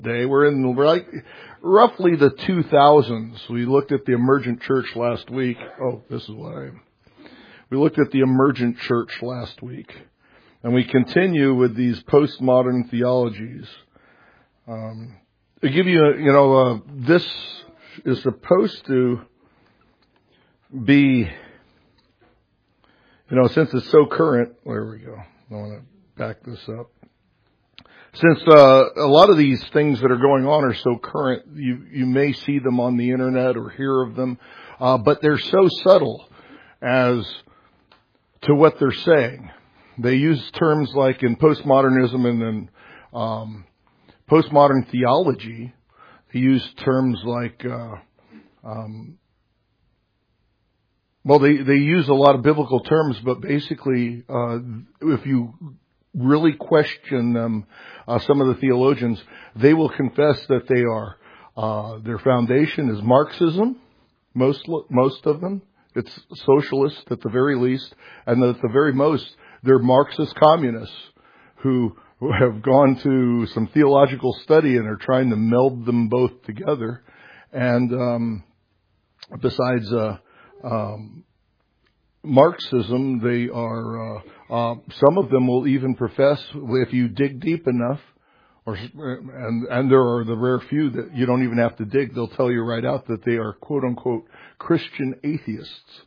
Day. We're in roughly the 2000s. We looked at the emergent church last week. Oh, this is what I am. We looked at the emergent church last week. And we continue with these postmodern theologies. To give you, this is supposed to be, since it's so current. There we go. I want to back this up. Since a lot of these things that are going on are so current, you may see them on the internet or hear of them, but they're so subtle as to what they're saying. They use terms like in postmodernism and in postmodern theology, they use terms like, they use a lot of biblical terms, but basically, if you really question them, some of the theologians, they will confess that they are, their foundation is Marxism, most of them. It's socialist at the very least, and at the very most, they're Marxist communists who have gone to some theological study and are trying to meld them both together. And besides Marxism, they are, some of them will even profess, if you dig deep enough, and there are the rare few that you don't even have to dig, they'll tell you right out that they are quote unquote Christian atheists.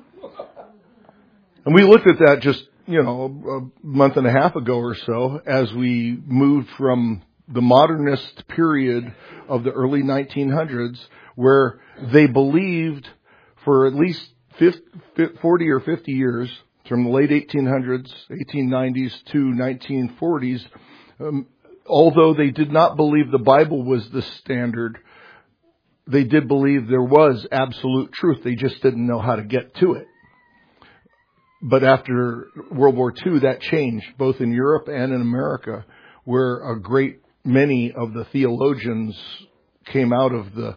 And we looked at that just, a month and a half ago or so as we moved from the modernist period of the early 1900s where they believed for at least 40 or 50 years, from the late 1800s, 1890s to 1940s, although they did not believe the Bible was the standard, they did believe there was absolute truth. They just didn't know how to get to it. But after World War II, that changed, both in Europe and in America, where a great many of the theologians came out of the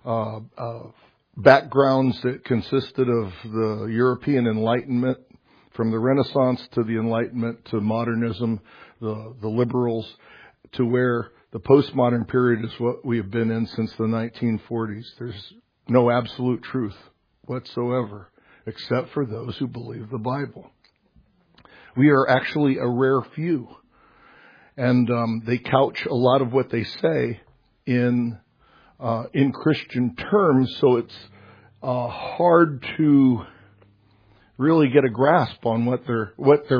backgrounds that consisted of the European Enlightenment, from the Renaissance to the Enlightenment to modernism, the liberals, to where the postmodern period is what we have been in since the 1940s. There's no absolute truth whatsoever, except for those who believe the Bible. We are actually a rare few. And they couch a lot of what they say in Christian terms, so it's hard to really get a grasp on what their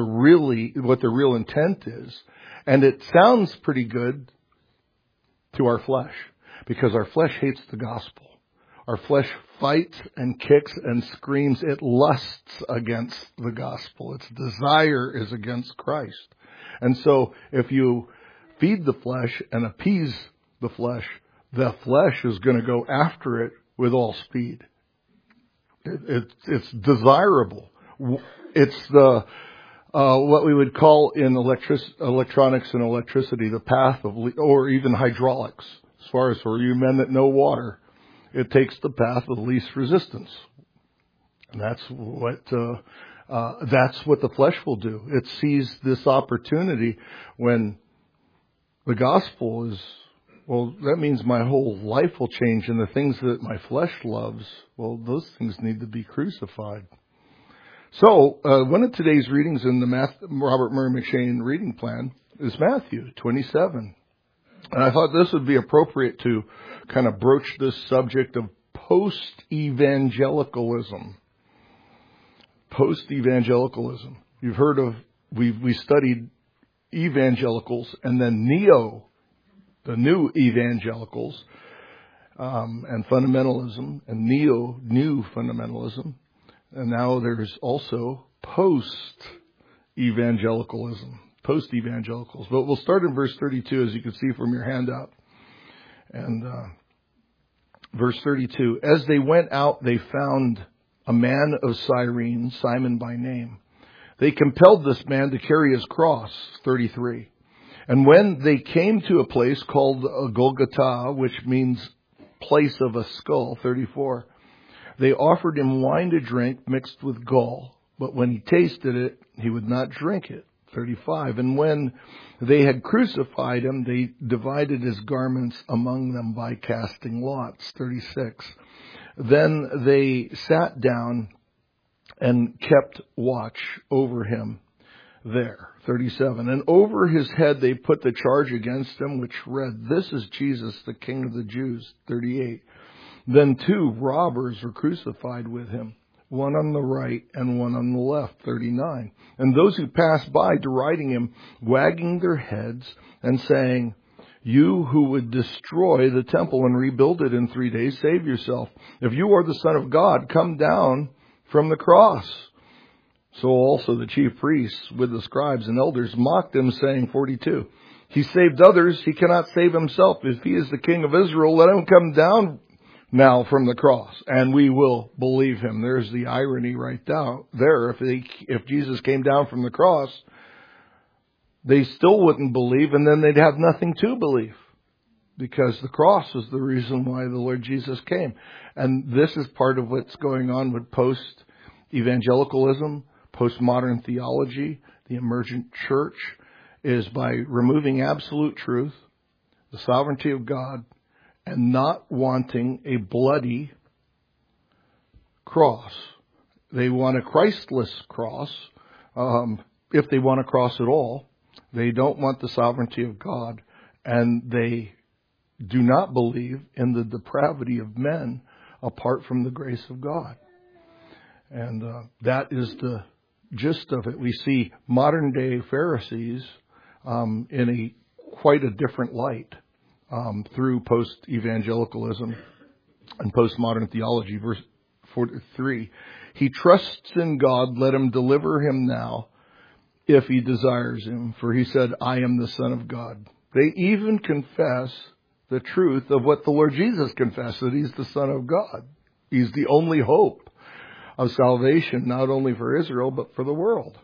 real intent is. And it sounds pretty good to our flesh, because our flesh hates the gospel. Our flesh fights and kicks and screams. It lusts against the gospel. Its desire is against Christ. And so if you feed the flesh and appease the flesh is going to go after it with all speed. It's desirable. It's the what we would call in electronics and electricity the path of, or even hydraulics. As far as for you men that know water, it takes the path of least resistance, and that's what the flesh will do. It sees this opportunity when the gospel is, well, that means my whole life will change, and the things that my flesh loves, well, those things need to be crucified. So, one of today's readings in the Robert Murray M'Cheyne reading plan is Matthew 27. And I thought this would be appropriate to kind of broach this subject of post-evangelicalism. Post-evangelicalism. You've heard of, we studied evangelicals and then the new evangelicals, and fundamentalism, and new fundamentalism. And now there's also post-evangelicalism, post-evangelicals. But we'll start in verse 32, as you can see from your handout. And verse 32, as they went out, they found a man of Cyrene, Simon by name. They compelled this man to carry his cross, 33. And when they came to a place called Golgotha, which means place of a skull, 34, they offered him wine to drink mixed with gall, but when he tasted it, he would not drink it. 35. And when they had crucified him, they divided his garments among them by casting lots. 36. Then they sat down and kept watch over him there. 37. And over his head they put the charge against him, which read, "This is Jesus, the King of the Jews." 38. Then 2 robbers were crucified with him, one on the right and one on the left. 39. And those who passed by deriding him, wagging their heads and saying, "You who would destroy the temple and rebuild it in 3 days, save yourself. If you are the Son of God, come down from the cross." So also the chief priests with the scribes and elders mocked him, saying, 42, "He saved others, he cannot save himself. If he is the King of Israel, let him come down now from the cross, and we will believe him." There's the irony right down there. If Jesus came down from the cross, they still wouldn't believe, and then they'd have nothing to believe, because the cross is the reason why the Lord Jesus came. And this is part of what's going on with post-evangelicalism, postmodern theology, the emergent church, is by removing absolute truth, the sovereignty of God, and not wanting a bloody cross. They want a Christless cross, if they want a cross at all. They don't want the sovereignty of God, and they do not believe in the depravity of men apart from the grace of God. And that is the gist of it. We see modern day Pharisees in quite a different light through post-evangelicalism and postmodern theology. Verse 43, "He trusts in God, let him deliver him now if he desires him. For he said, I am the Son of God." They even confess the truth of what the Lord Jesus confessed, that he's the Son of God. He's the only hope of salvation, not only for Israel, but for the world.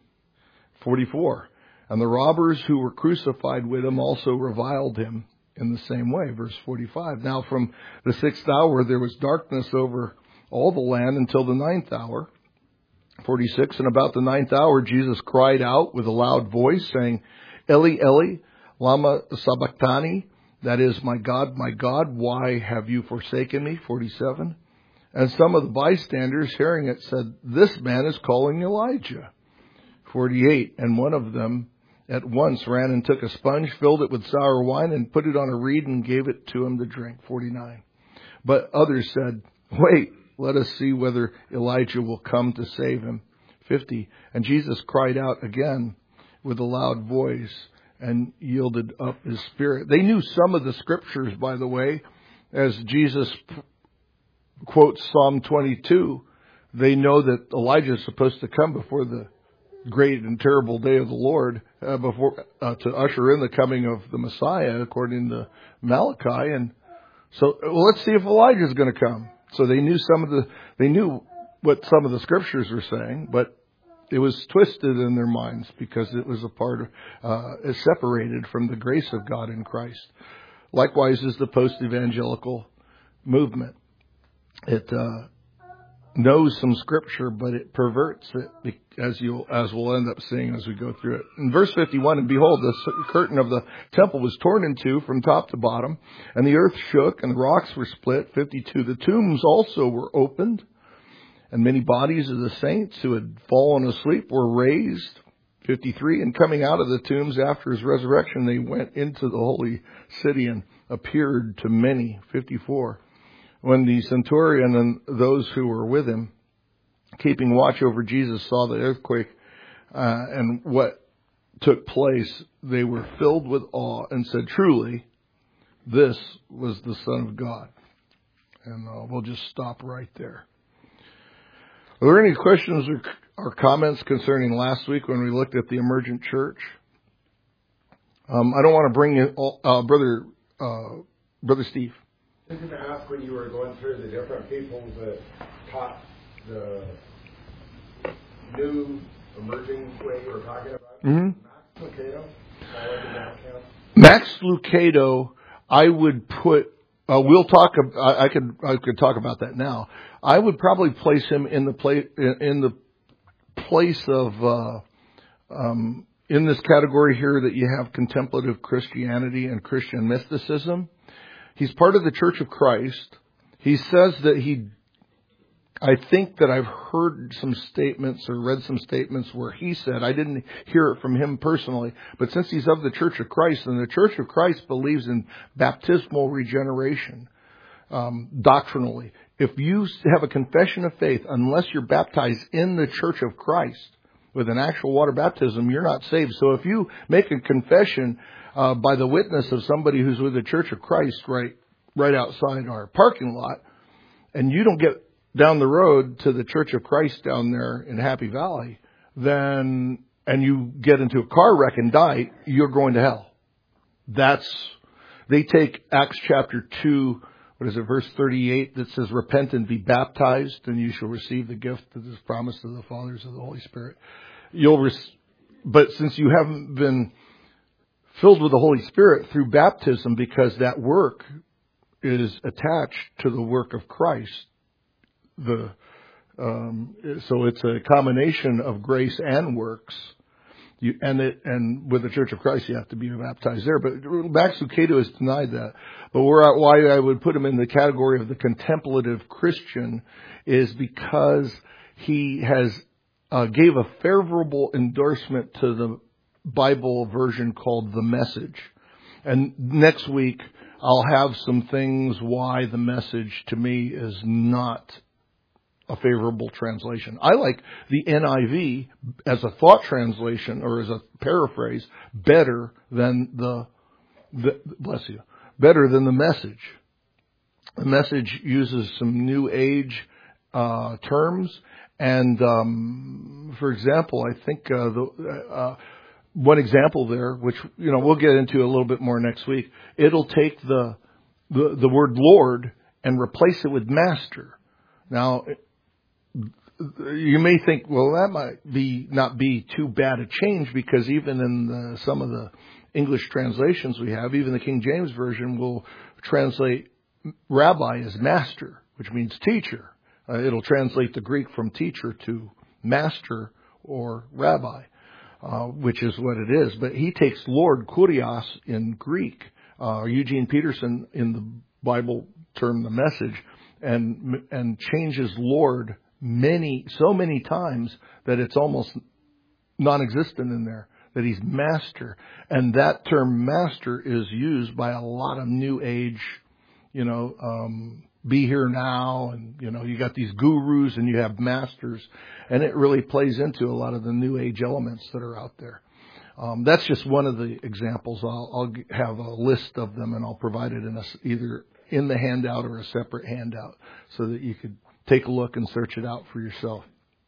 44, "And the robbers who were crucified with him also reviled him in the same way." Verse 45, "Now from the 6th hour there was darkness over all the land until the 9th hour. 46, "And about the 9th hour Jesus cried out with a loud voice, saying, Eli, Eli, lama sabachthani? That is, my God, why have you forsaken me?" 47, "And some of the bystanders hearing it said, This man is calling Elijah." 48, "And one of them at once ran and took a sponge, filled it with sour wine, and put it on a reed and gave it to him to drink." 49, "But others said, Wait, let us see whether Elijah will come to save him." 50, "And Jesus cried out again with a loud voice and yielded up his spirit." They knew some of the scriptures, by the way, as Jesus quotes Psalm 22. They know that Elijah is supposed to come before the great and terrible day of the Lord, to usher in the coming of the Messiah, according to Malachi. And so, let's see if Elijah is going to come. So they knew what some of the scriptures were saying, but it was twisted in their minds because it was a part of, separated from the grace of God in Christ. Likewise is the post-evangelical movement. It knows some scripture, but it perverts it, as we'll end up seeing as we go through it. In verse 51, "And behold, the curtain of the temple was torn in two from top to bottom, and the earth shook, and the rocks were split." 52, "The tombs also were opened, and many bodies of the saints who had fallen asleep were raised." 53, "And coming out of the tombs after his resurrection, they went into the holy city and appeared to many." 54, "When the centurion and those who were with him, keeping watch over Jesus, saw the earthquake and what took place, they were filled with awe and said, Truly, this was the Son of God." And we'll just stop right there. Are there any questions or comments concerning last week when we looked at the emergent church? I don't want to bring in Brother Steve. I was going to ask, when you were going through the different people that taught the new emerging way you were talking about, Max Lucado, fall into that camp? Max Lucado, I would put. We'll talk. I could talk about that now. I would probably place him in the place of in this category here that you have contemplative Christianity and Christian mysticism. He's part of the Church of Christ. He says that I think that I've heard some statements or read some statements where he said, I didn't hear it from him personally, but since he's of the Church of Christ, and the Church of Christ believes in baptismal regeneration, doctrinally. If you have a confession of faith, unless you're baptized in the Church of Christ with an actual water baptism, you're not saved. So if you make a confession by the witness of somebody who's with the Church of Christ right outside our parking lot, and you don't get down the road to the Church of Christ down there in Happy Valley, and you get into a car wreck and die, you're going to hell. They take Acts chapter 2, verse 38, that says, repent and be baptized, and you shall receive the gift that is promised to the fathers of the Holy Spirit. But since you haven't been filled with the Holy Spirit through baptism, because that work is attached to the work of Christ, so it's a combination of grace and works. And with the Church of Christ, you have to be baptized there. But Max Lucado has denied that. But why I would put him in the category of the contemplative Christian is because he has gave a favorable endorsement to the Bible version called The Message. And next week, I'll have some things why The Message to me is not a favorable translation. I like the NIV as a thought translation or as a paraphrase better than better than The Message. The Message uses some New Age terms, and for example, I think one example there, which we'll get into a little bit more next week, it'll take the word Lord and replace it with Master. Now, you may think, well, that might not be too bad a change, because even in some of the English translations we have, even the King James Version will translate rabbi as master, which means teacher. It'll translate the Greek from teacher to master or rabbi, which is what it is. But he takes Lord, kurios, in Greek. Eugene Peterson in the Bible term, The Message, and changes Lord so many times that it's almost non-existent in there, that he's master. And that term master is used by a lot of New Age, be here now, and you got these gurus and you have masters, and it really plays into a lot of the New Age elements that are out there. That's just one of the examples. I'll have a list of them, and I'll provide it either in the handout or a separate handout so that you could take a look and search it out for yourself.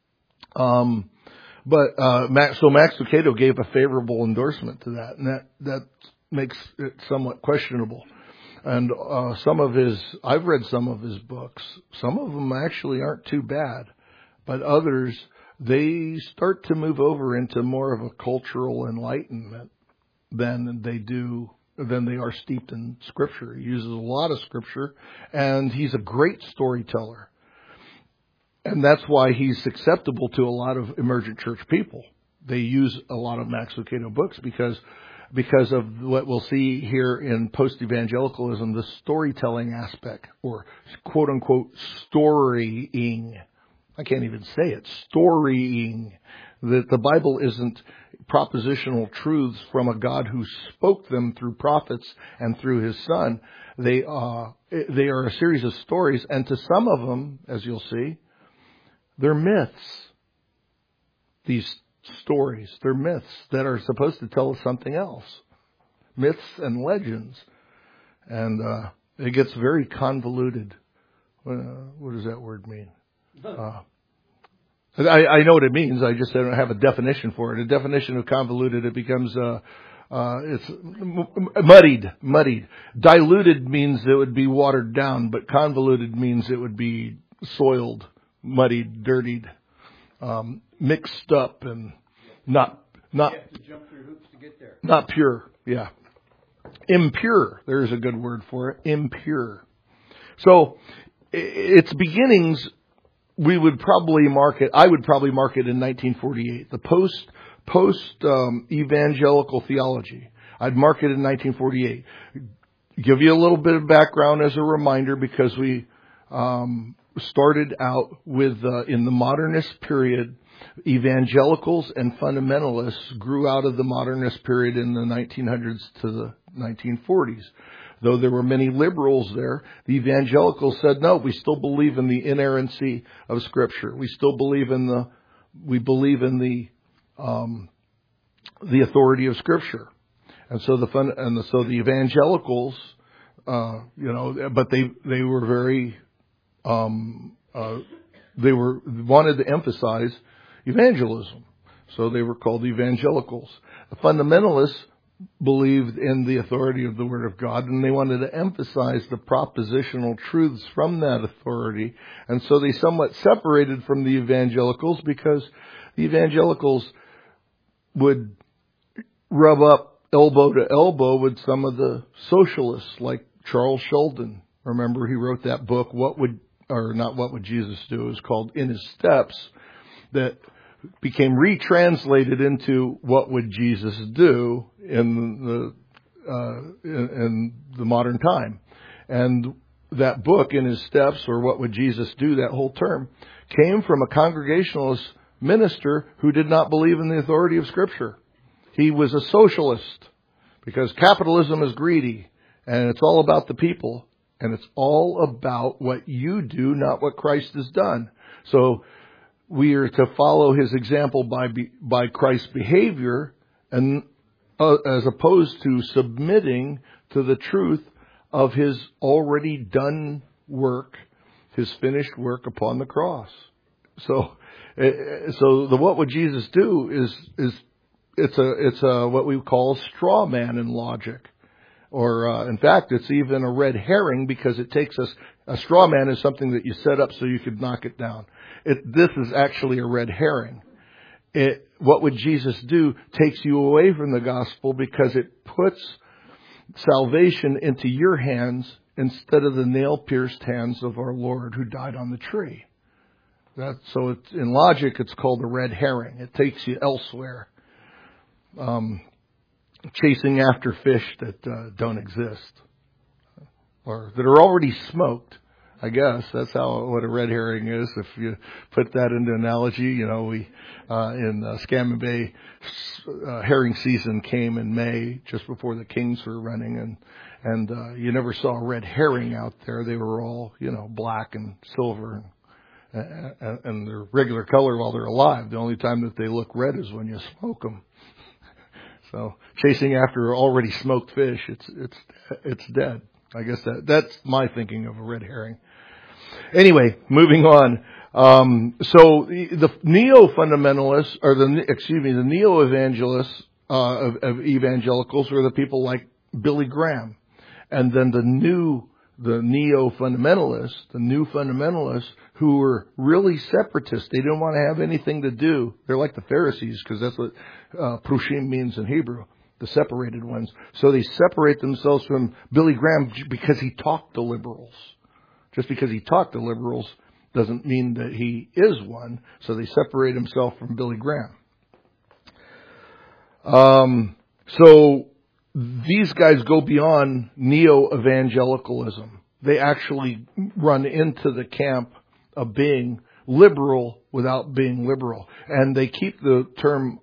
Max Lucado gave a favorable endorsement to that, and that makes it somewhat questionable. And I've read some of his books. Some of them actually aren't too bad, but others, they start to move over into more of a cultural enlightenment than they are steeped in Scripture. He uses a lot of Scripture, and he's a great storyteller. And that's why he's acceptable to a lot of emergent church people. They use a lot of Max Lucado books because of what we'll see here in post-evangelicalism, the storytelling aspect, or quote-unquote storying. I can't even say it. Storying. That the Bible isn't propositional truths from a God who spoke them through prophets and through His Son. They are a series of stories, and to some of them, as you'll see, they're myths. These stories, they're myths that are supposed to tell us something else. Myths and legends. And it gets very convoluted. What does that word mean? I know what it means. I just don't have a definition for it. A definition of convoluted, it becomes it's muddied. Diluted means it would be watered down, but convoluted means it would be soiled, muddied, dirtied, mixed up, and not you have to jump through hoops to get there. Not pure. Yeah, impure. There's a good word for it. Impure. So its beginnings, I would probably mark it in 1948. The post-evangelical theology. I'd mark it in 1948. Give you a little bit of background as a reminder, because we started out with, in the modernist period, evangelicals and fundamentalists grew out of the modernist period in the 1900s to the 1940s. Though there were many liberals there, the evangelicals said, no, we still believe in the inerrancy of Scripture. We still believe in the authority of Scripture. And so the evangelicals, but they were very, wanted to emphasize evangelism. So they were called evangelicals. The fundamentalists believed in the authority of the Word of God, and they wanted to emphasize the propositional truths from that authority. And so they somewhat separated from the evangelicals, because the evangelicals would rub up elbow to elbow with some of the socialists, like Charles Sheldon. Remember, he wrote that book, What Would Jesus Do? It was called In His Steps, that became retranslated into What Would Jesus Do in the modern time. And that book, In His Steps, or What Would Jesus Do, that whole term, came from a Congregationalist minister who did not believe in the authority of Scripture. He was a socialist, because capitalism is greedy, and it's all about the people, and it's all about what you do, not what Christ has done. So we are to follow his example by Christ's behavior, and as opposed to submitting to the truth of his already done work, his finished work upon the cross. So the What Would Jesus Do is it's a what we call a straw man in logic. Or, in fact, it's even a red herring, because it takes us, a straw man is something that you set up so you could knock it down. This is actually a red herring. What Would Jesus Do takes you away from the gospel, because it puts salvation into your hands instead of the nail-pierced hands of our Lord who died on the tree. So in logic, it's called a red herring. It takes you elsewhere. Chasing after fish that don't exist, or that are already smoked. I guess that's what a red herring is. If you put that into analogy, we in Scammon Bay, herring season came in May, just before the Kings were running, and you never saw a red herring out there. They were all black and silver and their regular color while they're alive. The only time that they look red is when you smoke them. So chasing after already smoked fish, it's dead. I guess that's my thinking of a red herring. Anyway, moving on. So the neo-fundamentalists, or the neo-evangelists of evangelicals were the people like Billy Graham, and then the new fundamentalists who were really separatists. They didn't want to have anything to do. They're like the Pharisees, because that's what prushim means in Hebrew, the separated ones. So they separate themselves from Billy Graham because he talked to liberals. Just because he talked to liberals doesn't mean that he is one. So they separate himself from Billy Graham. So these guys go beyond neo-evangelicalism. They actually run into the camp of being liberal without being liberal. And they keep the term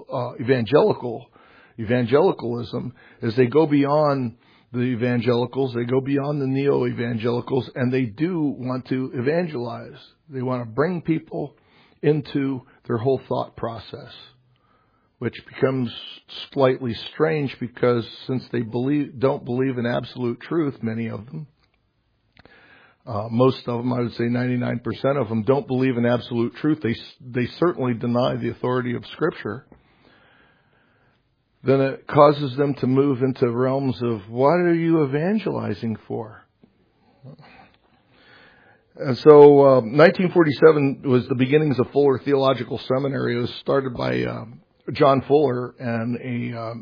evangelicalism as they go beyond the evangelicals, they go beyond the neo-evangelicals, and they do want to evangelize. They want to bring people into their whole thought process, which becomes slightly strange, because since they don't believe in absolute truth, many of them, most of them, I would say 99% of them, don't believe in absolute truth. They certainly deny the authority of Scripture. Then it causes them to move into realms of, what are you evangelizing for? And so 1947 was the beginnings of Fuller Theological Seminary. It was started by John Fuller and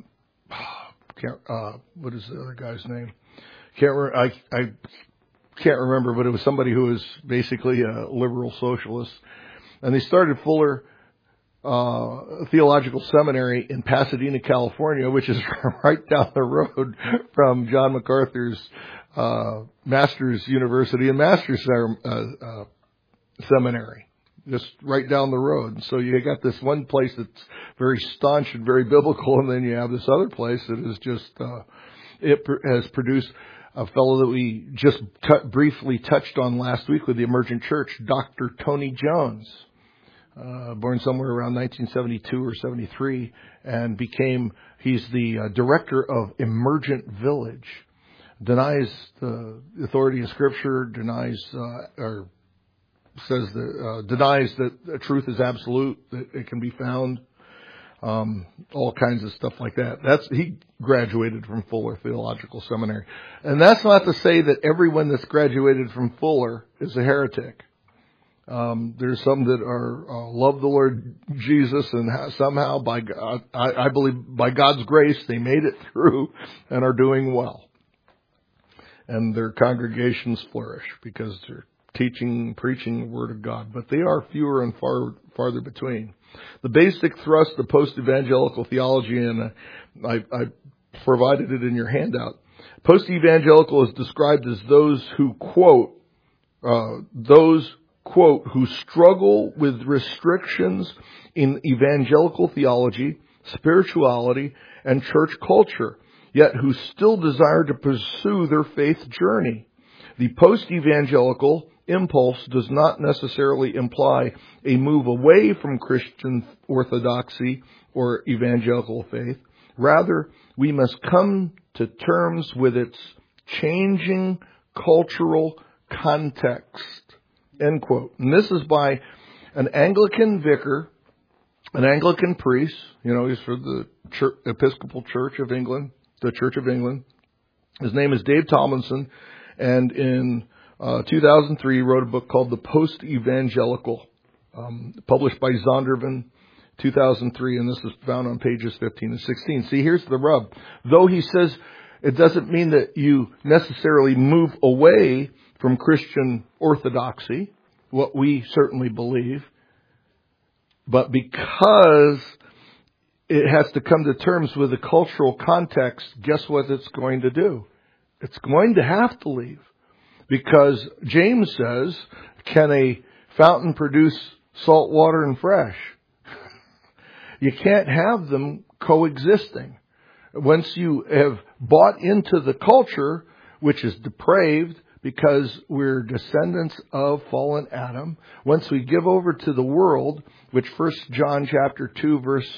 what is the other guy's name? I can't remember, but it was somebody who was basically a liberal socialist. And they started Fuller Theological Seminary in Pasadena, California, which is right down the road from John MacArthur's Master's University and Master's Seminary, just right down the road. And so you got this one place that's very staunch and very biblical, and then you have this other place that is just has produced a fellow that we just briefly touched on last week with the Emergent Church, Dr. Tony Jones. Born somewhere around 1972 or 73, and he's the director of Emergent Village. Denies the authority of Scripture, denies that truth is absolute, that it can be found, all kinds of stuff like that. He graduated from Fuller Theological Seminary. And that's not to say that everyone that's graduated from Fuller is a heretic. There's some that are love the Lord Jesus, and somehow by God, I believe by God's grace they made it through and are doing well, and their congregations flourish because they're teaching, preaching the Word of God. But they are fewer and farther between. The basic thrust of post-evangelical theology, and I provided it in your handout. Post-evangelical is described as those who quote, who struggle with restrictions in evangelical theology, spirituality, and church culture, yet who still desire to pursue their faith journey. The post-evangelical impulse does not necessarily imply a move away from Christian orthodoxy or evangelical faith. Rather, we must come to terms with its changing cultural context. End quote. And this is by an Anglican vicar, an Anglican priest. He's for the Episcopal Church of England, the Church of England. His name is Dave Tomlinson, and in 2003 he wrote a book called The Post-Evangelical, published by Zondervan, 2003, and this is found on pages 15 and 16. See, here's the rub. Though he says it doesn't mean that you necessarily move away from Christian orthodoxy, what we certainly believe, but because it has to come to terms with the cultural context, guess what it's going to do? It's going to have to leave. Because James says, can a fountain produce salt water and fresh? You can't have them coexisting. Once you have bought into the culture, which is depraved, because we're descendants of fallen Adam. Once we give over to the world, which 1 John chapter 2 verse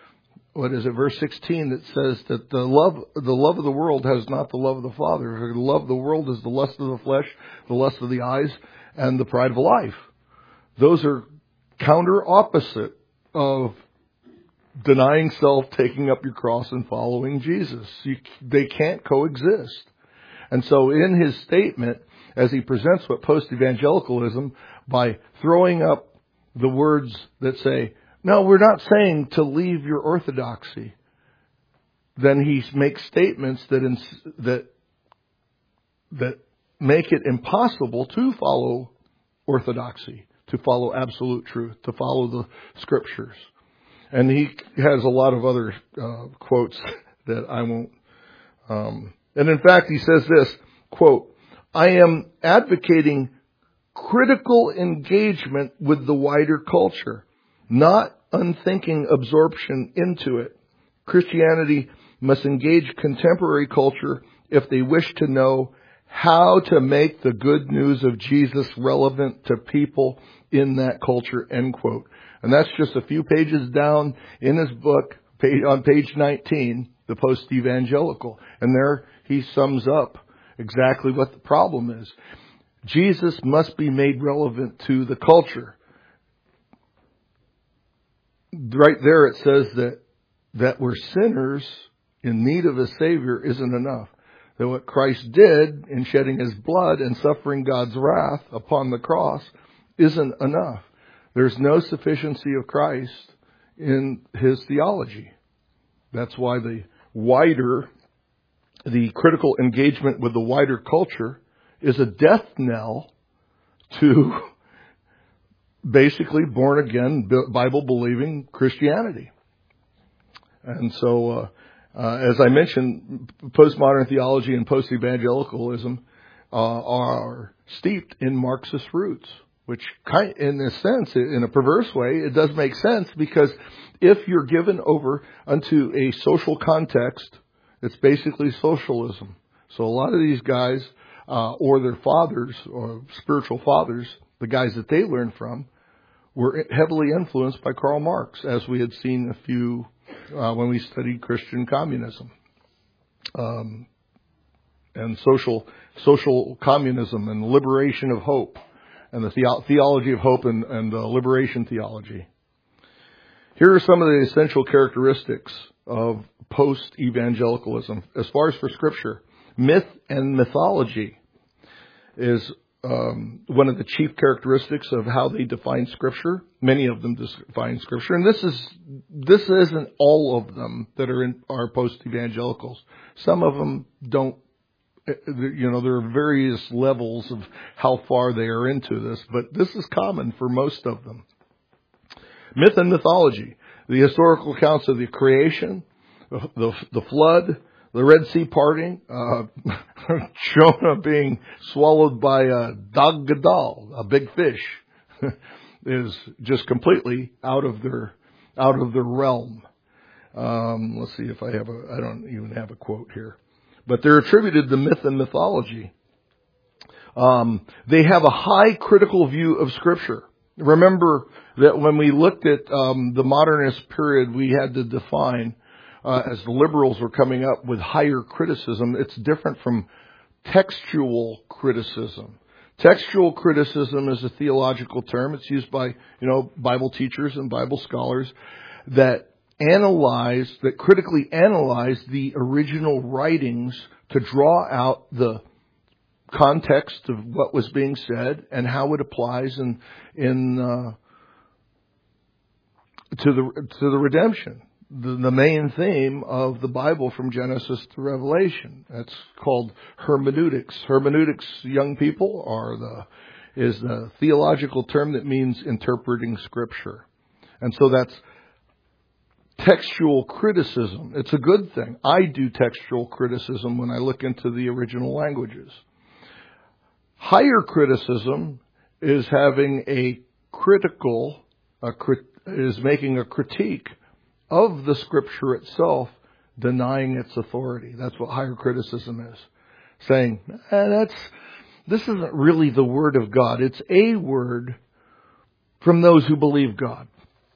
16, that says that the love of the world has not the love of the Father. The love of the world is the lust of the flesh, the lust of the eyes, and the pride of life. Those are counter opposite of denying self, taking up your cross, and following Jesus. They can't coexist. And so in his statement, as he presents what post-evangelicalism, by throwing up the words that say, no, we're not saying to leave your orthodoxy, then he makes statements that make it impossible to follow orthodoxy, to follow absolute truth, to follow the Scriptures. And he has a lot of other quotes that I won't... And in fact, he says this, quote, I am advocating critical engagement with the wider culture, not unthinking absorption into it. Christianity must engage contemporary culture if they wish to know how to make the good news of Jesus relevant to people in that culture, end quote. And that's just a few pages down in his book, on page 19, The Post-Evangelical. And there he sums up exactly what the problem is. Jesus must be made relevant to the culture. Right there it says that we're sinners in need of a Savior isn't enough. That what Christ did in shedding his blood and suffering God's wrath upon the cross isn't enough. There's no sufficiency of Christ in his theology. That's why the critical engagement with the wider culture is a death knell to basically born again, Bible believing Christianity. And so, as I mentioned, postmodern theology and post-evangelicalism are steeped in Marxist roots, which in a sense, in a perverse way, it does make sense, because if you're given over unto a social context, it's basically socialism. So a lot of these guys, or their fathers, or spiritual fathers, the guys that they learned from, were heavily influenced by Karl Marx, as we had seen a few when we studied Christian communism. And social communism and liberation of hope, and the theology of hope and liberation theology. Here are some of the essential characteristics of post-evangelicalism. As far as for Scripture, myth and mythology is one of the chief characteristics of how they define Scripture. Many of them define Scripture, and this isn't all of them that are post-evangelicals. Some of them don't. There are various levels of how far they are into this, but this is common for most of them. Myth and mythology, the historical accounts of the creation, the flood, the Red Sea parting, Jonah being swallowed by a Dag Gadol, a big fish, is just completely out of their realm. Let's see if I don't even have a quote here. But they're attributed to myth and mythology. They have a high critical view of Scripture. Remember that when we looked at the modernist period, we had to define, as the liberals were coming up with higher criticism, it's different from textual criticism. Textual criticism is a theological term. It's used by, Bible teachers and Bible scholars that critically analyze the original writings to draw out the context of what was being said and how it applies to the redemption. The main theme of the Bible from Genesis to Revelation. That's called hermeneutics. Hermeneutics, young people, is the theological term that means interpreting Scripture. And so that's textual criticism. It's a good thing. I do textual criticism when I look into the original languages. Higher criticism is having is making a critique of the Scripture itself, denying its authority. That's what higher criticism is. Saying, this isn't really the Word of God. It's a word from those who believe God.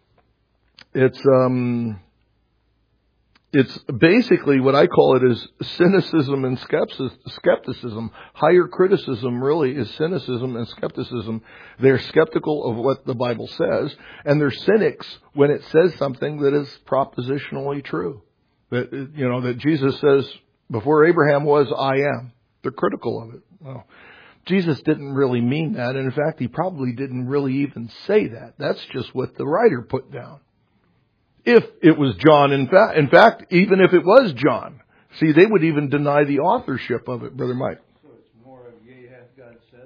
It's basically what I call it is cynicism and skepticism. Higher criticism really is cynicism and skepticism. They're skeptical of what the Bible says, and they're cynics when it says something that is propositionally true. That Jesus says, before Abraham was, I am. They're critical of it. Well, Jesus didn't really mean that, and in fact, he probably didn't really even say that. That's just what the writer put down. If it was John, in fact, even if it was John. See, they would even deny the authorship of it, Brother Mike. So it's more of yea hath God said?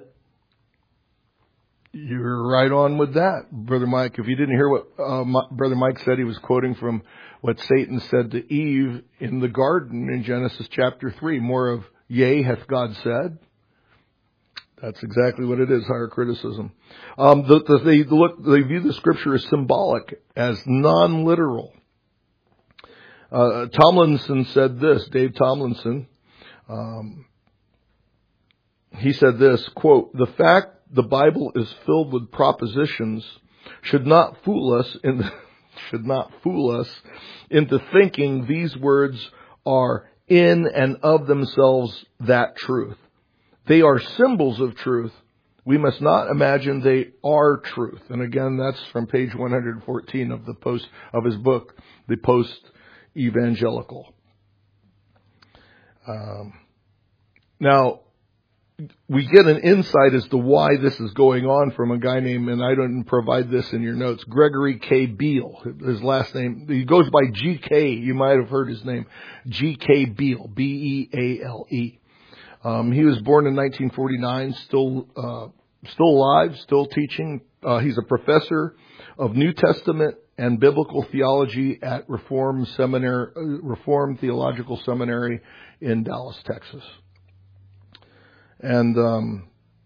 You're right on with that, Brother Mike. If you didn't hear what Brother Mike said, he was quoting from what Satan said to Eve in the garden in Genesis chapter 3. More of yea hath God said. That's exactly what it is, higher criticism. They view the Scripture as symbolic, as non-literal. Tomlinson said this, Dave Tomlinson, he said this, quote, "The fact the Bible is filled with propositions should not fool us into thinking these words are in and of themselves that truth. They are symbols of truth. We must not imagine they are truth." And again, that's from page 114 of his book, The Post-Evangelical. Now, we get an insight as to why this is going on from a guy named, and I didn't provide this in your notes, Gregory K. Beale. His last name, he goes by G.K. You might have heard his name, G.K. Beale, B-E-A-L-E. He was born in 1949, still still alive, still teaching. He's a professor of New Testament and Biblical Theology at Reformed Theological Seminary in Dallas, Texas. And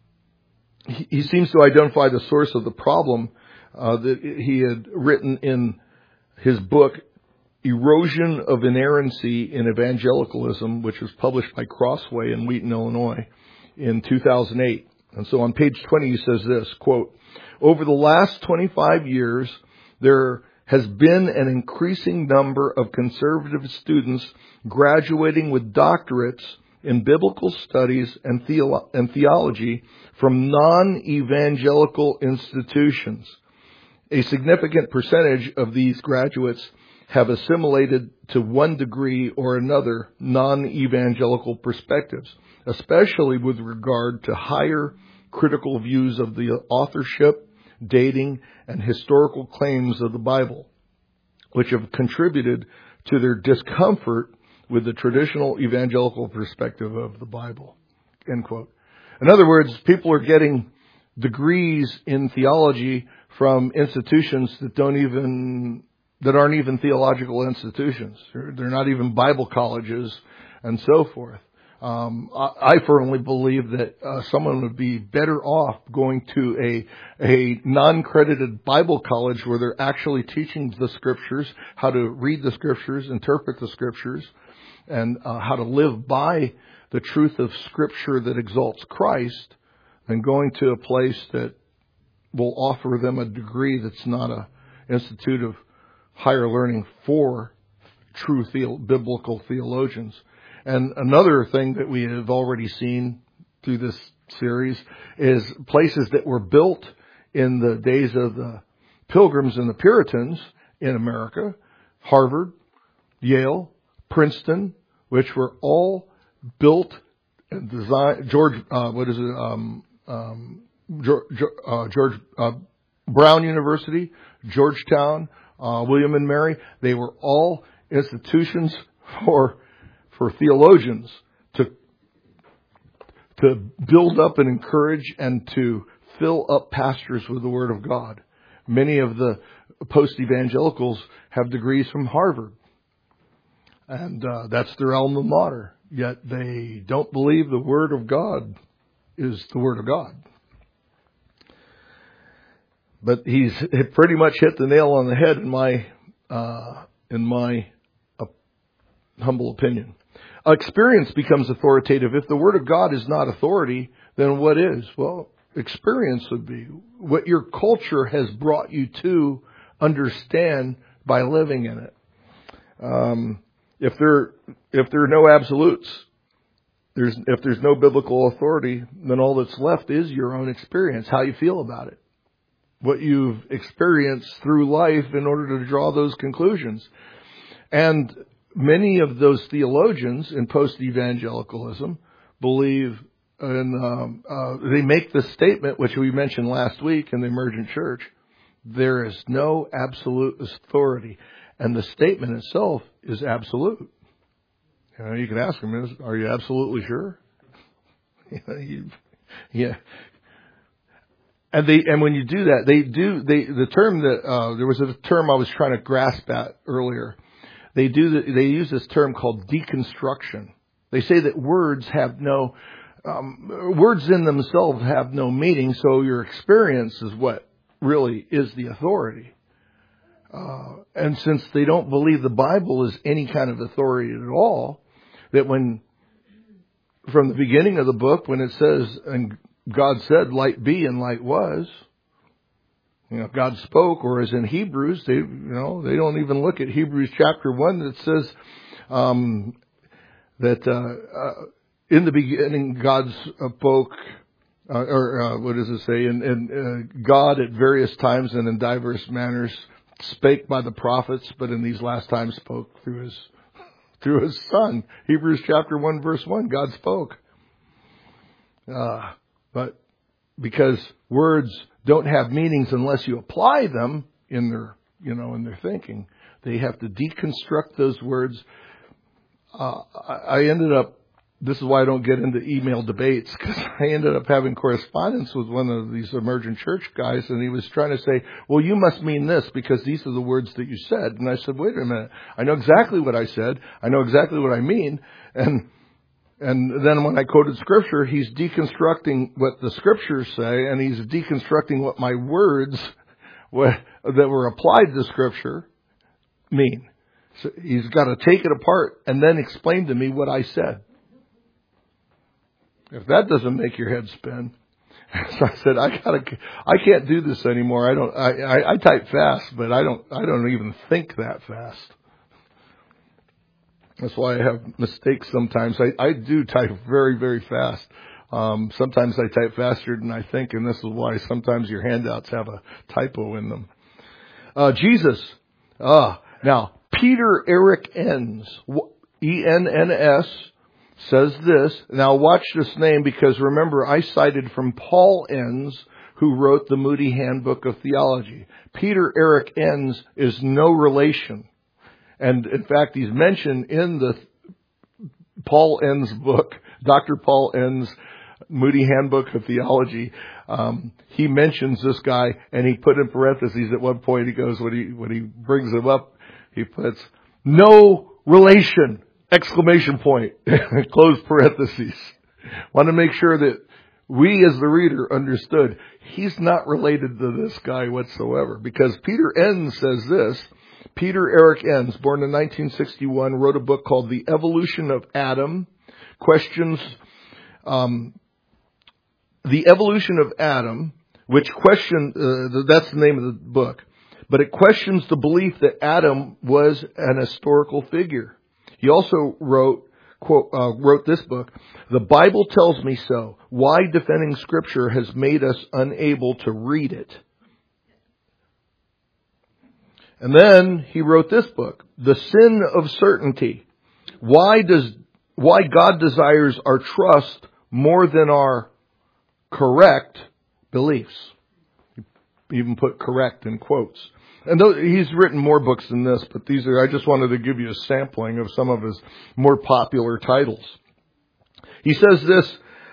he seems to identify the source of the problem that he had written in his book, Erosion of Inerrancy in Evangelicalism, which was published by Crossway in Wheaton, Illinois in 2008. And so on page 20 he says this, quote, "Over the last 25 years, there has been an increasing number of conservative students graduating with doctorates in biblical studies and theology from non-evangelical institutions. A significant percentage of these graduates have assimilated to one degree or another non-evangelical perspectives, especially with regard to higher critical views of the authorship, dating, and historical claims of the Bible, which have contributed to their discomfort with the traditional evangelical perspective of the Bible." End quote. In other words, people are getting degrees in theology from institutions that aren't even theological institutions. They're not even Bible colleges and so forth. I firmly believe that someone would be better off going to a non-credited Bible college where they're actually teaching the Scriptures, how to read the Scriptures, interpret the Scriptures, and how to live by the truth of Scripture that exalts Christ, than going to a place that will offer them a degree that's not an institute of higher learning for true biblical theologians. And another thing that we have already seen through this series is places that were built in the days of the Pilgrims and the Puritans in America, Harvard, Yale, Princeton, which were all built and designed, George Brown University, Georgetown, William and Mary, they were all institutions for theologians to build up and encourage and to fill up pastors with the Word of God. Many of the post-evangelicals have degrees from Harvard, and that's their alma mater, yet they don't believe the Word of God is the Word of God. But he's pretty much hit the nail on the head in my humble opinion. Experience becomes authoritative. If the Word of God is not authority, then what is? Well, experience would be what your culture has brought you to understand by living in it. If there are no absolutes, if there's no biblical authority, then all that's left is your own experience, how you feel about it, what you've experienced through life in order to draw those conclusions. And many of those theologians in post-evangelicalism believe, and they make the statement, which we mentioned last week in the Emergent Church, there is no absolute authority. And the statement itself is absolute. You can ask them, are you absolutely sure? Yeah. And when you do that, the term that, there was a term I was trying to grasp at earlier. They use this term called deconstruction. They say that words in themselves have no meaning, so your experience is what really is the authority. And since they don't believe the Bible is any kind of authority at all, that from the beginning of the book, when it says, and God said, light be, and light was, God spoke, or as in Hebrews, they don't even look at Hebrews chapter 1 that says that in the beginning God spoke, what does it say? And God at various times and in diverse manners spake by the prophets, but in these last times spoke through his Son. Hebrews chapter 1 verse 1, God spoke. But because words don't have meanings unless you apply them in their thinking, they have to deconstruct those words. I ended up this is why I don't get into email debates, because I ended up having correspondence with one of these emergent church guys, and he was trying to say, well, you must mean this because these are the words that you said. And I said, wait a minute. I know exactly what I said. I know exactly what I mean. And then when I quoted Scripture, he's deconstructing what the Scriptures say, and he's deconstructing what my words that were applied to Scripture mean. So he's got to take it apart and then explain to me what I said. If that doesn't make your head spin, so I said, I can't do this anymore. I type fast, but I don't even think that fast. That's why I have mistakes sometimes. I do type very, very fast. Sometimes I type faster than I think, and this is why sometimes your handouts have a typo in them. Jesus. Now, Peter Eric Enns, E-N-N-S, says this. Now watch this name, because remember, I cited from Paul Enns, who wrote the Moody Handbook of Theology. Peter Eric Enns is no relation. And in fact, he's mentioned in the Paul Enns book, Dr. Paul Enns, Moody Handbook of Theology. He mentions this guy, and he put in parentheses at one point, he goes, when he brings him up, he puts, no relation! Exclamation point. Close parentheses. Want to make sure that we as the reader understood he's not related to this guy whatsoever. Because Peter Enns says this. Peter Eric Enns, born in 1961, wrote a book called The Evolution of Adam. Questions, The Evolution of Adam, which question, that's the name of the book. But it questions the belief that Adam was an historical figure. He also wrote this book, The Bible Tells Me So, Why Defending Scripture Has Made Us Unable to Read It. And then he wrote this book, The Sin of Certainty, Why God Desires Our Trust More Than Our Correct Beliefs. He even put correct in quotes. And he's written more books than this, but I just wanted to give you a sampling of some of his more popular titles. He says this,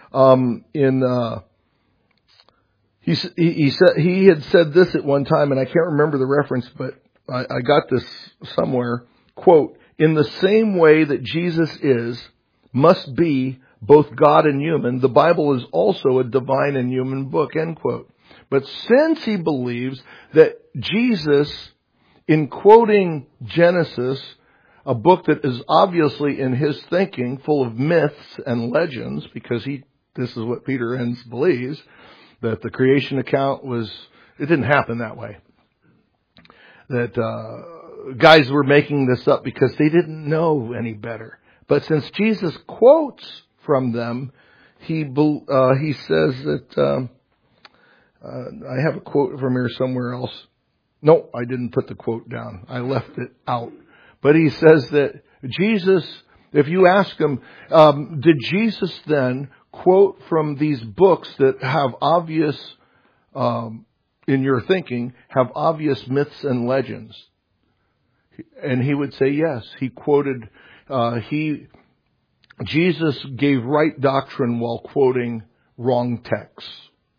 he had said this at one time, and I can't remember the reference, but I got this somewhere. Quote, in the same way that Jesus must be both God and human, the Bible is also a divine and human book, end quote. But since he believes that Jesus, in quoting Genesis, a book that is obviously in his thinking full of myths and legends, because this is what Peter Enns believes, that the creation account it didn't happen that way. That guys were making this up because they didn't know any better. But since Jesus quotes from them, he says that, I have a quote from here somewhere else. No, I didn't put the quote down. I left it out. But he says that Jesus, if you ask him, did Jesus then quote from these books that have obvious, in your thinking, have obvious myths and legends? And he would say yes. He quoted, Jesus gave right doctrine while quoting wrong texts.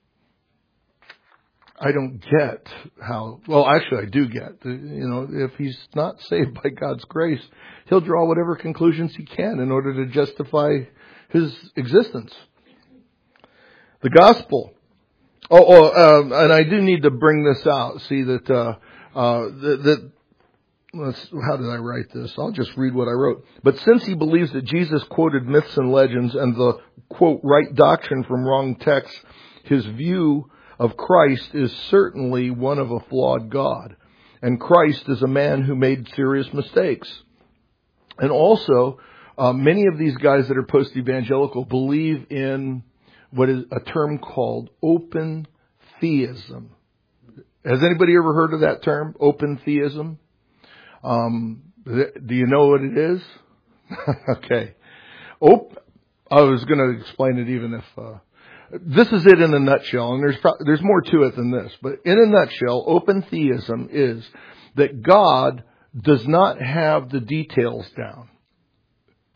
I don't get how, well, actually I do get, if he's not saved by God's grace, he'll draw whatever conclusions he can in order to justify his existence. The gospel. And I do need to bring this out. See that, how did I write this? I'll just read what I wrote. But since he believes that Jesus quoted myths and legends and the, quote, right doctrine from wrong texts, his view of Christ is certainly one of a flawed God. And Christ is a man who made serious mistakes. And also, many of these guys that are post-evangelical believe in what is a term called open theism. Has anybody ever heard of that term, open theism? Do you know what it is? Okay. I was going to explain it even if... this is it in a nutshell, and there's more to it than this. But in a nutshell, open theism is that God does not have the details down.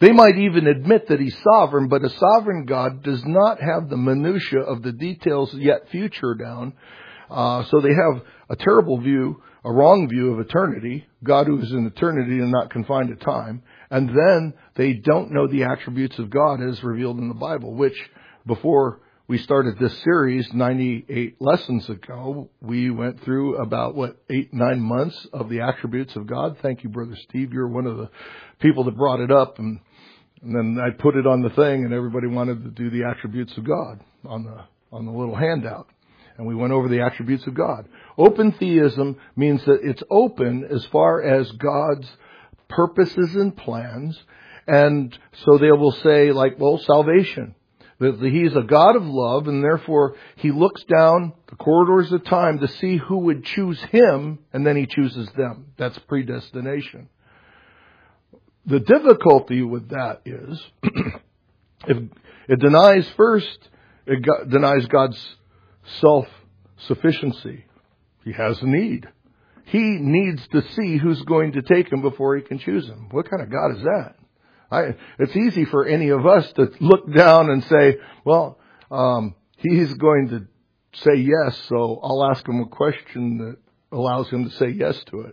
They might even admit that He's sovereign, but a sovereign God does not have the minutia of the details yet future down. So they have a terrible view, a wrong view of eternity, God who is in eternity and not confined to time. And then they don't know the attributes of God as revealed in the Bible, which before we started this series 98 lessons ago, we went through about, 8-9 months of the attributes of God. Thank you, Brother Steve. You're one of the people that brought it up. And then I put it on the thing, and everybody wanted to do the attributes of God on the little handout. And we went over the attributes of God. Open theism means that it's open as far as God's purposes and plans. And so they will say, salvation. That He's a God of love, and therefore He looks down the corridors of time to see who would choose Him, and then He chooses them. That's predestination. The difficulty with that is, if it denies God's self-sufficiency. He has a need. He needs to see who's going to take Him before He can choose Him. What kind of God is that? It's easy for any of us to look down and say, He's going to say yes, so I'll ask Him a question that allows Him to say yes to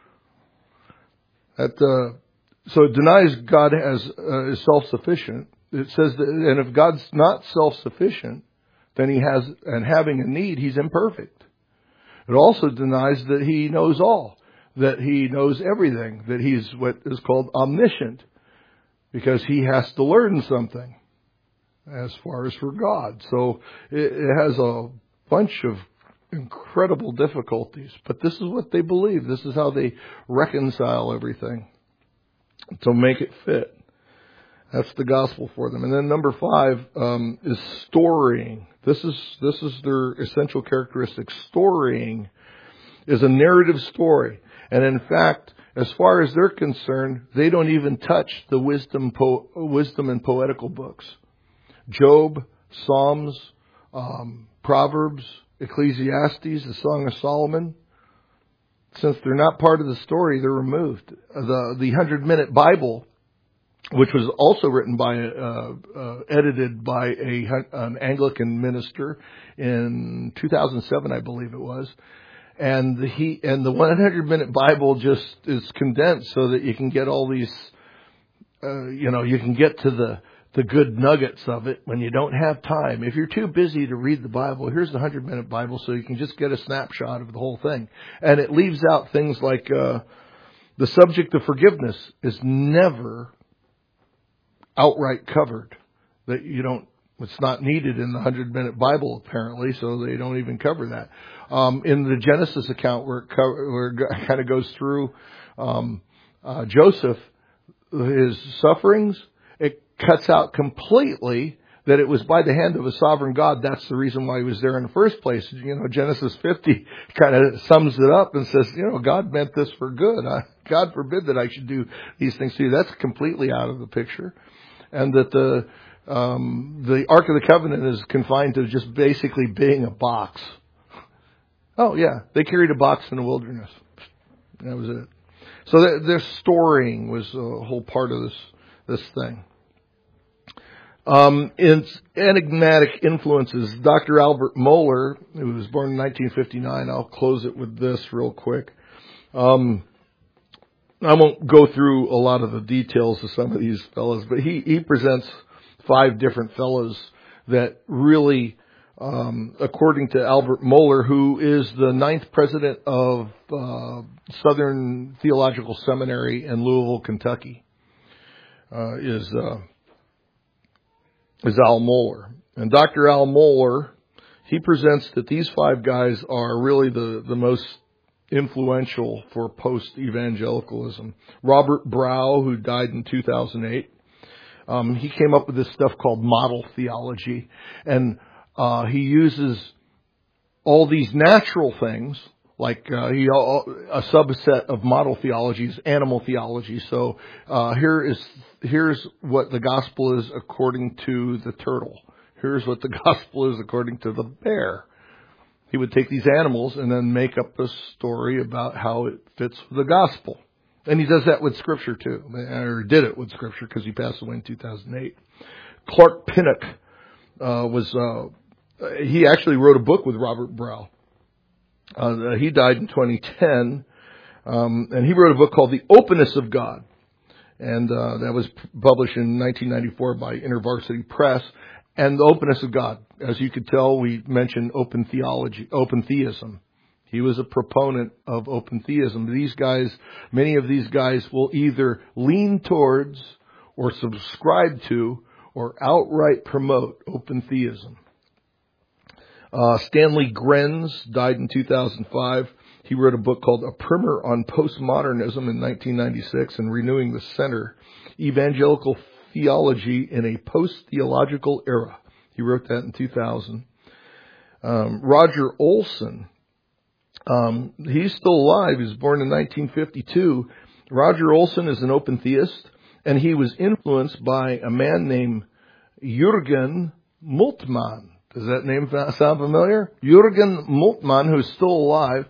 it. So it denies God as self-sufficient. It says that, and if God's not self-sufficient, then having a need, He's imperfect. It also denies that He knows all, that He knows everything, that He's what is called omniscient, because He has to learn something as far as for God. So it has a bunch of incredible difficulties, but this is what they believe. This is how they reconcile everything to make it fit. That's the gospel for them. And then number 5 is storying. This is their essential characteristic. Storying is a narrative story. And in fact, as far as they're concerned, they don't even touch the wisdom and poetical books. Job, Psalms, Proverbs, Ecclesiastes, the Song of Solomon. Since they're not part of the story, they're removed. The 100-minute Bible, which was also written by, edited by an Anglican minister in 2007, I believe it was. And the 100-minute Bible just is condensed so that you can get all these, you can get to the good nuggets of it when you don't have time. If you're too busy to read the Bible, here's the 100-minute Bible so you can just get a snapshot of the whole thing. And it leaves out things like the subject of forgiveness is never outright covered. That it's not needed in the 100-minute Bible apparently, so they don't even cover that. In the Genesis account where it kind of goes through Joseph, his sufferings, it cuts out completely that it was by the hand of a sovereign God. That's the reason why he was there in the first place. Genesis 50 kind of sums it up and says, God meant this for good. God forbid that I should do these things to you. That's completely out of the picture. And that the Ark of the Covenant is confined to just basically being a box. Oh yeah, they carried a box in the wilderness. That was it. So their storing was a whole part of this thing. Its enigmatic influences. Dr. Albert Mohler, who was born in 1959. I'll close it with this real quick. I won't go through a lot of the details of some of these fellows, but he presents 5 different fellows that really, according to Albert Mohler, who is the 9th president of Southern Theological Seminary in Louisville, Kentucky, is Al Mohler. And Dr. Al Mohler, he presents that these 5 guys are really the most influential for post-evangelicalism. Robert Brow, who died in 2008, he came up with this stuff called model theology, and he uses all these natural things, like a subset of model theology is animal theology. So here's what the gospel is according to the turtle. Here's what the gospel is according to the bear. He would take these animals and then make up a story about how it fits with the gospel. And he does that with Scripture too, or did it with Scripture because he passed away in 2008. Clark Pinnock he actually wrote a book with Robert Brow. He died in 2010, and he wrote a book called The Openness of God. And that was published in 1994 by InterVarsity Press. And the openness of God. As you could tell, we mentioned open theology, open theism. He was a proponent of open theism. Many of these guys will either lean towards or subscribe to or outright promote open theism. Stanley Grenz died in 2005. He wrote a book called A Primer on Postmodernism in 1996 and Renewing the Center, Evangelical Theology in a Post-Theological Era. He wrote that in 2000. Roger Olson, he's still alive. He was born in 1952. Roger Olson is an open theist, and he was influenced by a man named Jürgen Moltmann. Does that name sound familiar? Jürgen Moltmann, who's still alive,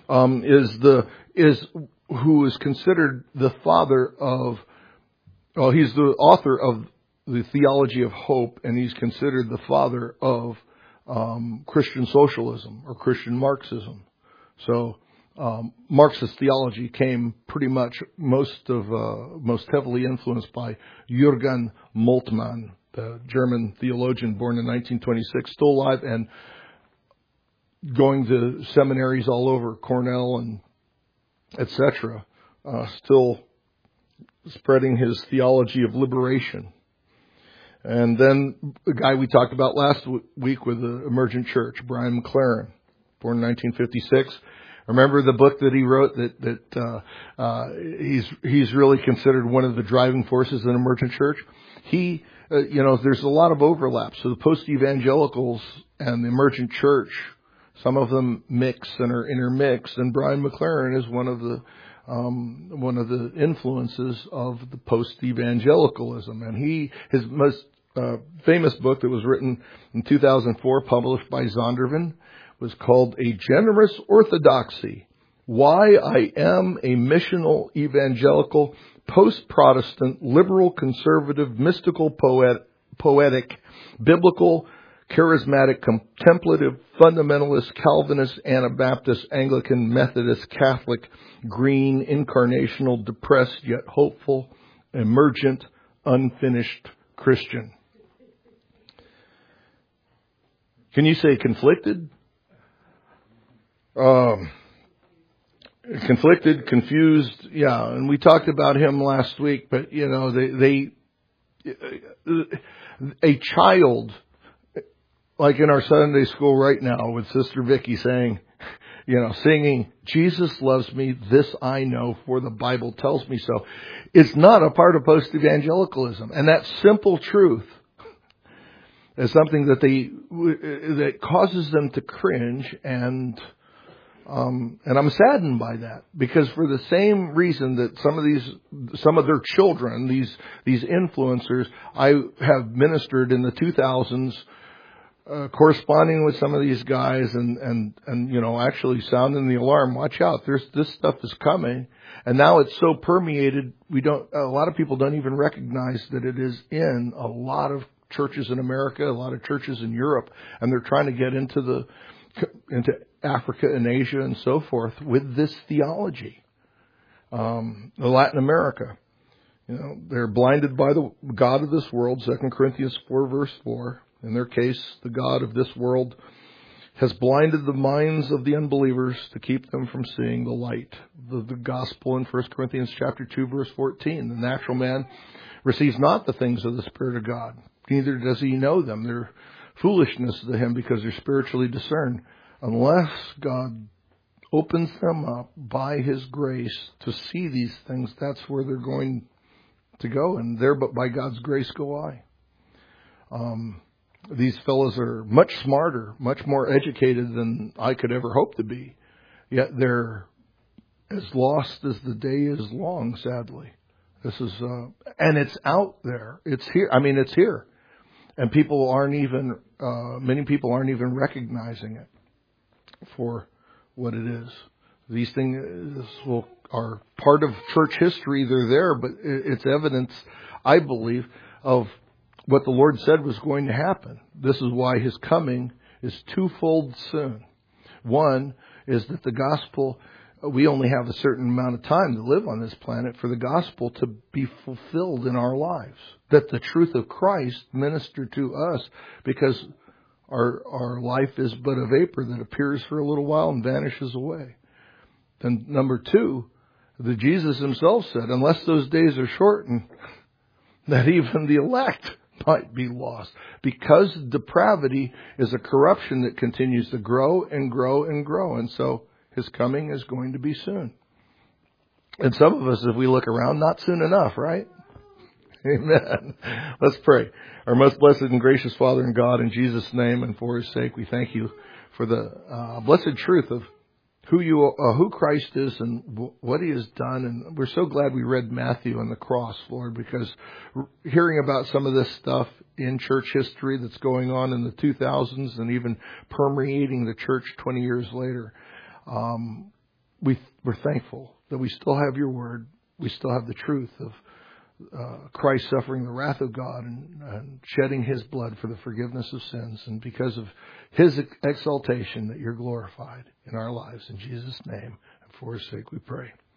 who is considered the father of. Well, he's the author of the Theology of Hope, and he's considered the father of Christian socialism or Christian Marxism. So Marxist theology came pretty much most heavily influenced by Jürgen Moltmann, the German theologian born in 1926, still alive and going to seminaries all over, Cornell and etc., still spreading his theology of liberation. And then the guy we talked about last week with the Emergent Church, Brian McLaren, born in 1956. Remember the book that he wrote that he's really considered one of the driving forces in Emergent Church? There's a lot of overlap. So the post-evangelicals and the Emergent Church, some of them mix and are intermixed, and Brian McLaren is one of the influences of the post-evangelicalism. And his most famous book that was written in 2004, published by Zondervan, was called A Generous Orthodoxy: Why I Am a Missional Evangelical, Post-Protestant, Liberal, Conservative, Mystical, Poetic, Biblical, Charismatic, Contemplative, Fundamentalist, Calvinist, Anabaptist, Anglican, Methodist, Catholic, Green, Incarnational, Depressed yet Hopeful, Emergent, Unfinished Christian. Can you say conflicted? Conflicted, confused, yeah. And we talked about him last week, but a child, like in our Sunday school right now with Sister Vicky saying, singing, Jesus loves me, this I know, for the Bible tells me so, is not a part of post-evangelicalism. And that simple truth is something that causes them to cringe, and I'm saddened by that, because for the same reason that some of their children, these influencers, I have ministered in the 2000s, corresponding with some of these guys and actually sounding the alarm. Watch out. This stuff is coming. And now it's so permeated. A lot of people don't even recognize that it is in a lot of churches in America, a lot of churches in Europe, and they're trying to get into Africa and Asia and so forth with this theology. Latin America, they're blinded by the god of this world. 2 Corinthians 4 verse 4. In their case, the god of this world has blinded the minds of the unbelievers to keep them from seeing the light. The gospel in 1 Corinthians chapter 2 verse 14. The natural man receives not the things of the Spirit of God, neither does he know them. They're foolishness to him because they're spiritually discerned. Unless God opens them up by His grace to see these things, that's where they're going to go. And there, but by God's grace go I. These fellows are much smarter, much more educated than I could ever hope to be. Yet they're as lost as the day is long, sadly. This is, and it's out there. It's here. I mean, it's here. And many people aren't even recognizing it for what it is. These things are part of church history. They're there, but it's evidence, I believe, of what the Lord said was going to happen. This is why His coming is twofold soon. One is that the gospel, we only have a certain amount of time to live on this planet for the gospel to be fulfilled in our lives. That the truth of Christ minister to us, because our life is but a vapor that appears for a little while and vanishes away. And number two, that Jesus Himself said, unless those days are shortened, that even the elect might be lost. Because depravity is a corruption that continues to grow and grow and grow. And so His coming is going to be soon. And some of us, if we look around, not soon enough, right? Amen. Let's pray. Our most blessed and gracious Father in God, in Jesus' name and for His sake, we thank You for the blessed truth of who Christ is and what He has done. And we're so glad we read Matthew on the cross, Lord, because hearing about some of this stuff in church history that's going on in the 2000s and even permeating the church 20 years later, we're thankful that we still have Your word. We still have the truth of Christ suffering the wrath of God and shedding His blood for the forgiveness of sins. And because of His exaltation, that You're glorified in our lives. In Jesus' name and for His sake we pray.